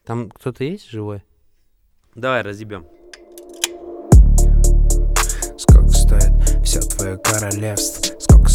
Там кто-то есть живой? Давай разъебем. Сколько стоит все твое королевство? Сколько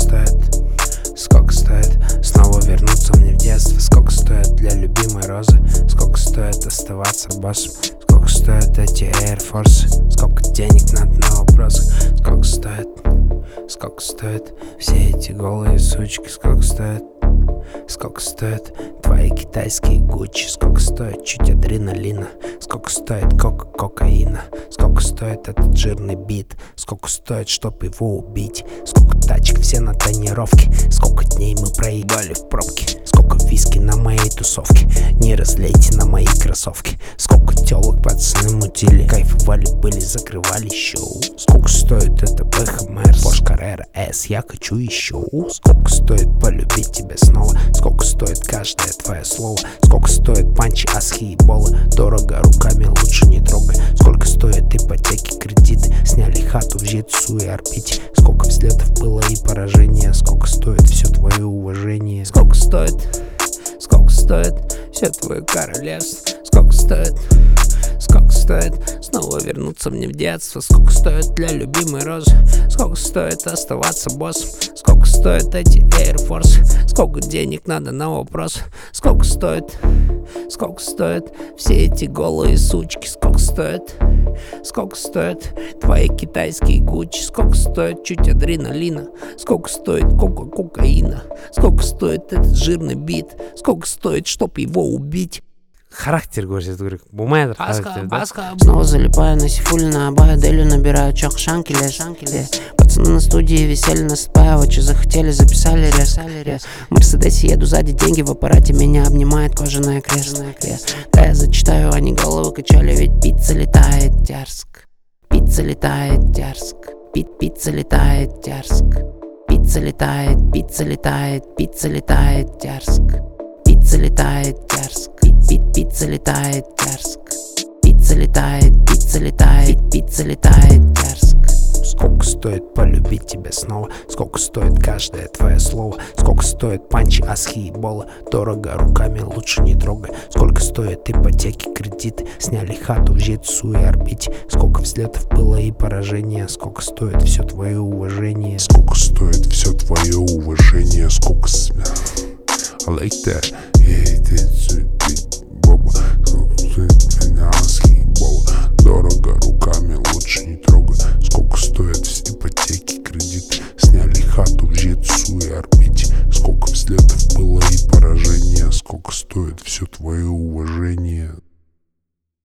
стоит? Сколько стоит снова вернуться мне в детство? Сколько стоит для любимой розы? Сколько стоит оставаться боссом? Сколько стоят эти Air Force? Сколько денег надо на вопросы? Сколько стоит? Сколько стоит все эти голые сучки? Сколько стоит? Сколько стоят твои китайские Гуччи? Сколько стоит чуть адреналина? Сколько стоит кокаина? Сколько стоит этот жирный бит? Сколько стоит, чтоб его убить? Сколько тачек, все на тонировке? Сколько дней мы проебали в пробке? Сколько виски на моей тусовке? Не разлейте на мои кроссовки. Сколько телок пацаны мутили? Кайфовали, были, закрывали шоу. Сколько стоит это БХМР? Porsche Carrera S, я хочу еще. Сколько стоит полюбить тебя снова? Сколько стоит каждое твое слово? Сколько стоит панчи, асхи и болы? Дорого, руками лучше не трогай. Сколько стоят ипотеки, кредиты? Сняли хату в Жетсу и орбите. Сколько взлетов было и поражения? Сколько стоит все твое уважение? Сколько стоит? Сколько стоит все твое королевство? Сколько стоит? Сколько стоит снова вернуться мне в детство? Сколько стоит для любимой розы? Сколько стоит оставаться боссом? Сколько стоят эти Air Force? Сколько денег надо на вопрос? Сколько стоит? Сколько стоят все эти голые сучки? Сколько стоит? Сколько стоят твои китайские Гуччи? Сколько стоит чуть адреналина? Сколько стоит кокаина? Сколько стоит этот жирный бит? Сколько стоит, чтоб его убить? Характер, говорит, говорю, бумает характер, да? Снова залипаю на сифуле, на абаю, делю, набираю чок, шанкеле. Пацаны на студии висели, насыпая, что захотели, записали рез. В Мерседесе еду сзади, деньги в аппарате, меня обнимает кожаное кресло. Да, я зачитаю, они головы качали, ведь пицца летает дерзко. Пицца летает дерзко. Пицца летает дерзко. Пицца летает, пицца летает, пицца летает дерзко. Пицца летает дерзко. Пицца летает дерзко. Пицца летает, пицца летает, пицца летает дерзко. Сколько стоит полюбить тебя снова? Сколько стоит каждое твое слово? Сколько стоит панчи, асхи и болы? Дорого, руками лучше не трогай. Сколько стоят ипотеки, кредиты? Сняли хату в Жетсу и орбите. Сколько взлетов было и поражения? Сколько стоит все твое уважение? Сколько стоит все твое уважение? Сколько I like that. Yeah, that's it, Boba.